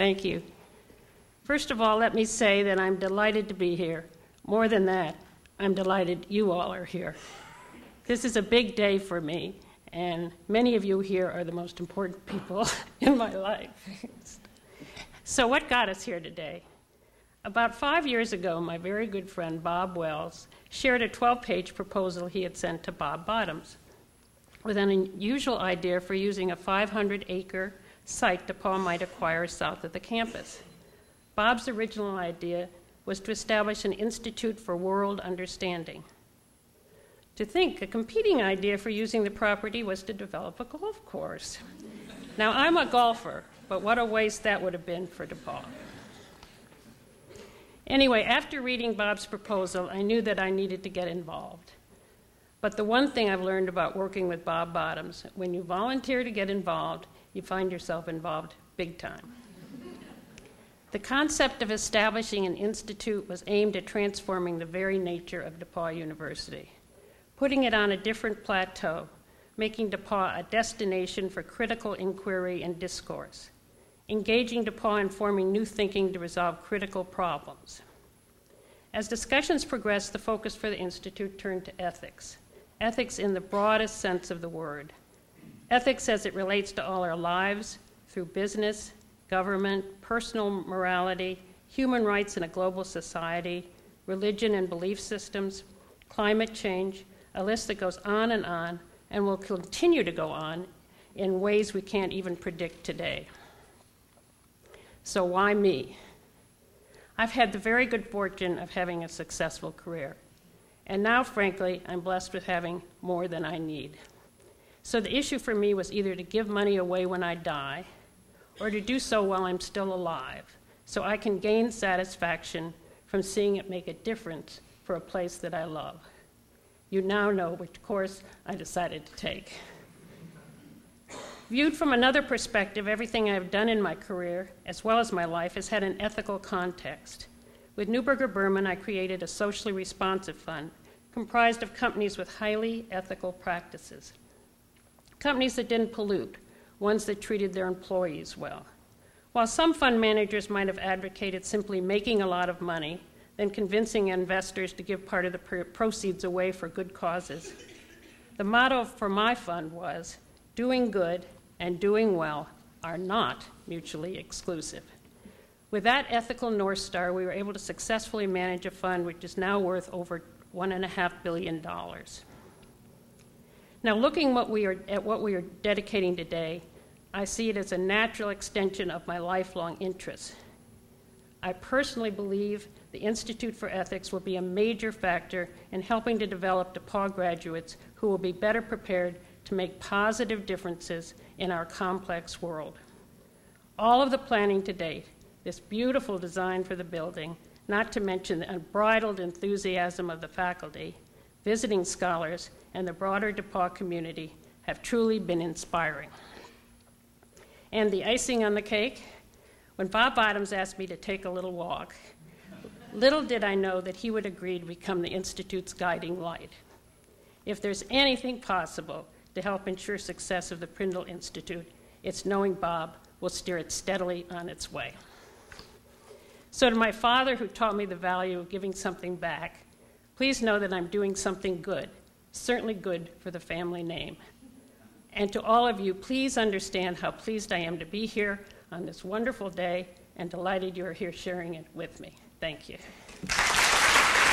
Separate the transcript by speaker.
Speaker 1: Thank you. First of all, let me say that I'm delighted to be here. More than that, I'm delighted you all are here. This is a big day for me, and many of you here are the most important people in my life. So what got us here today? About 5 years ago, my very good friend Bob Wells shared a 12-page proposal he had sent to Bob Bottoms with an unusual idea for using a 500-acre site DePaul might acquire south of the campus. Bob's original idea was to establish an Institute for World Understanding. To think, a competing idea for using the property was to develop a golf course. Now, I'm a golfer, but what a waste that would have been for DePaul. Anyway, after reading Bob's proposal, I knew that I needed to get involved. But the one thing I've learned about working with Bob Bottoms, when you volunteer to get involved, you find yourself involved big time. The concept of establishing an institute was aimed at transforming the very nature of DePaul University, putting it on a different plateau, making DePaul a destination for critical inquiry and discourse, engaging DePaul in forming new thinking to resolve critical problems. As discussions progressed, the focus for the Institute turned to ethics. Ethics in the broadest sense of the word. Ethics as it relates to all our lives, through business, government, personal morality, human rights in a global society, religion and belief systems, climate change, a list that goes on and will continue to go on in ways we can't even predict today. So why me? I've had the very good fortune of having a successful career. And now, frankly, I'm blessed with having more than I need. So the issue for me was either to give money away when I die or to do so while I'm still alive so I can gain satisfaction from seeing it make a difference for a place that I love. You now know which course I decided to take. Viewed from another perspective, everything I've done in my career, as well as my life, has had an ethical context. With Neuberger Berman, I created a socially responsive fund comprised of companies with highly ethical practices. Companies that didn't pollute, ones that treated their employees well. While some fund managers might have advocated simply making a lot of money, then convincing investors to give part of the proceeds away for good causes, the motto for my fund was, doing good and doing well are not mutually exclusive. With that ethical North Star, we were able to successfully manage a fund which is now worth over $1.5 billion. Now, looking at what we are dedicating today, I see it as a natural extension of my lifelong interests. I personally believe the Institute for Ethics will be a major factor in helping to develop DePaul graduates who will be better prepared to make positive differences in our complex world. All of the planning to date, this beautiful design for the building, not to mention the unbridled enthusiasm of the faculty, visiting scholars, and the broader DePaul community have truly been inspiring. And the icing on the cake, when Bob Bottoms asked me to take a little walk, little did I know that he would agree to become the Institute's guiding light. If there's anything possible to help ensure success of the Prindle Institute, it's knowing Bob will steer it steadily on its way. So to my father, who taught me the value of giving something back, please know that I'm doing something good, certainly good for the family name. And to all of you, please understand how pleased I am to be here on this wonderful day and delighted you're here sharing it with me. Thank you.